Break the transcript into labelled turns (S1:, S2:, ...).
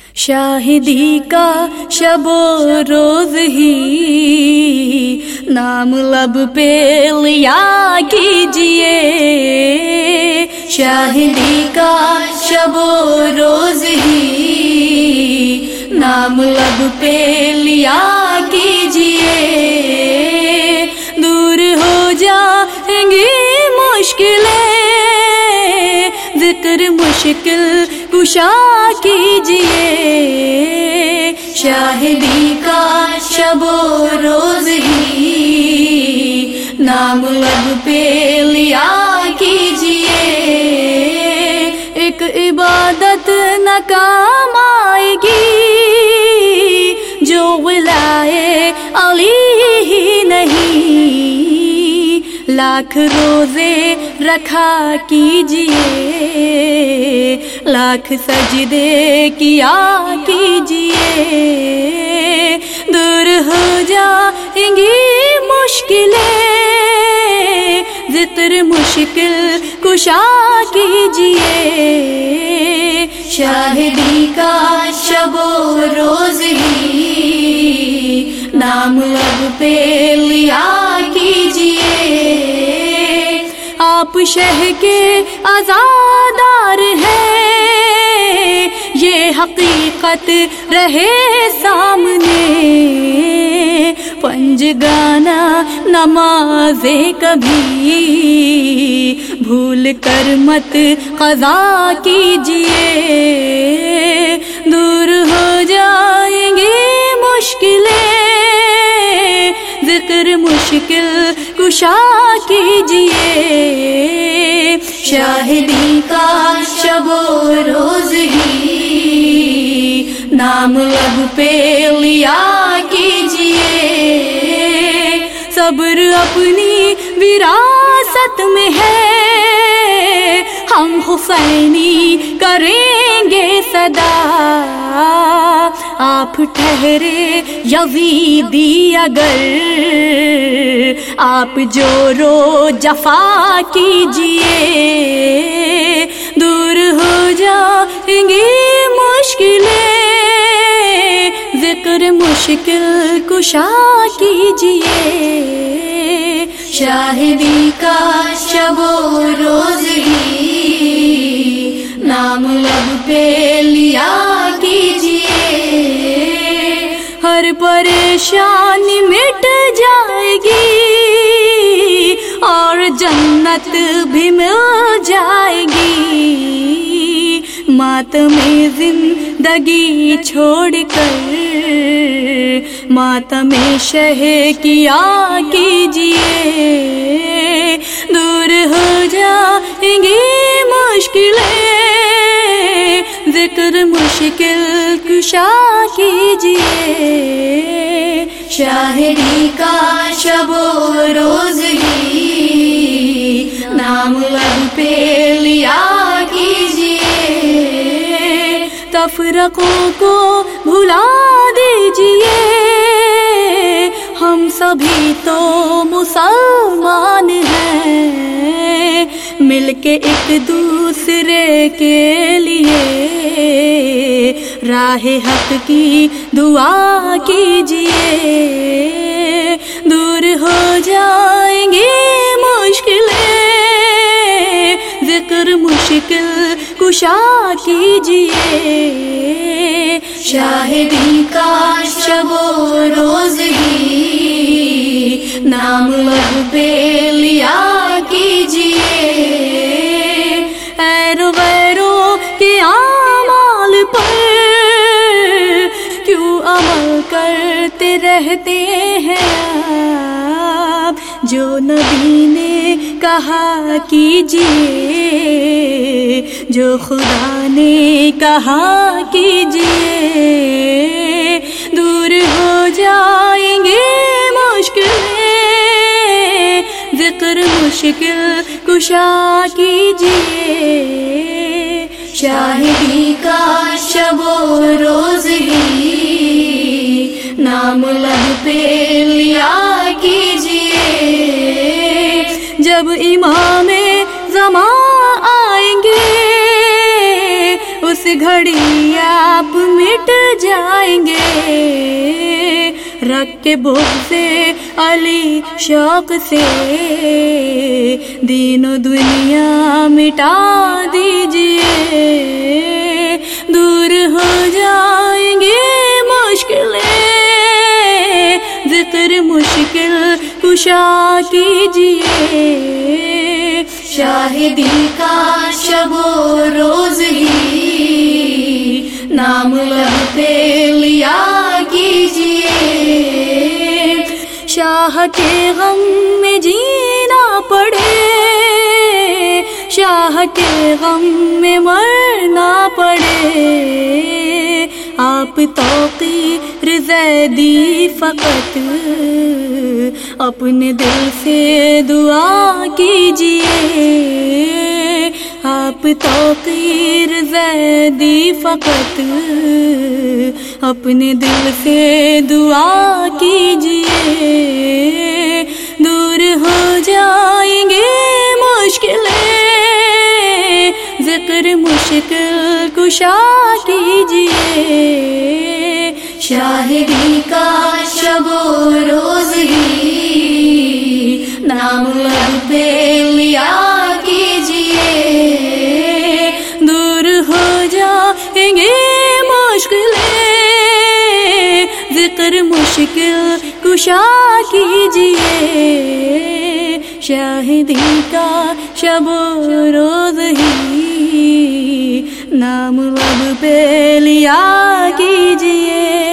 S1: شاہدی کا شب و روز ہی نام لب پہ لیا کیجئے، شاہدی کا شب و روز ہی نام لب پہ لیا کیجئے، دور ہو جائیں گی مشکلیں، ذکر مشکل کشا کیجئے، شاہدی کا شب و روز ہی نام لب پہ لیا کیجئے، ایک عبادت ناکام آئے گی جو ولائے علی ہی نہیں، لاکھ روزے رکھا کیجئے، لاکھ سجدے کیا کیجئے، دور ہو جائیں گی مشکلیں، ذکر مشکل کشا کیجئے، شاہدی کا شب و روز ہی نام لب پہ لیا کیجئے، آپ شہ کے آزادار ہیں، یہ حقیقت رہے سامنے، پنج گانا نمازیں کبھی بھول کر مت قضا کیجئے، دور ہو جائیں گی مشکلیں، ذکر مشکل کشا کیجئے، شاہدی کا شب و روز ہی نام لب پہ لیا کیجئے، صبر اپنی وراثت میں ہے، ہم حسینی کریں گے صدا، آپ ٹھہرے یزیدی اگر آپ جور و جفا کیجئے، دور ہو جائیں گی مشکلیں، ذکر مشکل کشا کیجئے، شاہدی کا شب و روز ہی نام لب پہ لیا کیجئے، ہر پریشانی مٹ جائے گی اور جنت بھی مل جائے گی، ماتم زندگی چھوڑ کر ماتم شہ کیا کیجئے، دور ہو جائیں گی مشکلیں، ذکر مشکل کشا کیجئے، شاہدی کا شب و روز ہی نام لب پہ لیا کیجئے، تفرقوں کو بھلا دیجئے، ہم سبھی تو مسلمان ہیں، مل کے ایک دوسرے کے لیے راہ حق کی دعا کیجئے، دور ہو جائیں گی مشکلیں، ذکر مشکل کشا کیجئے، شاہدی کا شب و روز ہی نام لب پہ لیا کیجئے، غیروں کے اعمال پر کیوں عمل کرتے رہتے ہیں آپ، جو نبی نے کہا کیجئے، جو خدا نے کہا کیجئے، دور ہو جائیں گے مشکلیں، ذکر مشکل کشا کیجئے، شاہدی کا شب و روز ہی نام لب پہ لیا کیجئے، جب امام زمان آئیں گے اس گھر گھڑی آپ مٹ جائیں گے، رکھ کے بغض علی شوق سے دین و دنیا مٹا دیجئے، دور ہو جائیں گے مشکلیں، ذکر مشکل کشا کیجئے، شاہدی کا شب و روز ہی نام لب پہ لیا کیجئے، شاہ کے غم میں جینا پڑے، شاہ کے غم میں مرنا پڑے، آپ توقیر زیدی فقط اپنے دل سے دعا کیجئے، آپ توقیر زیدی فقط اپنے دل سے دعا کیجئے، دور ہو جائیں گے مشکلیں، ذکر مشکل کشا کیجئے، شاہدی کا شب و روز ہی نام لب پہ لیا کیجئے، دور ہو جائیں گے مشکلیں، ذکر مشکل کشا کیجئے، شاہدی کا شب و روز ہی نام لب پہ لیا کیجئے۔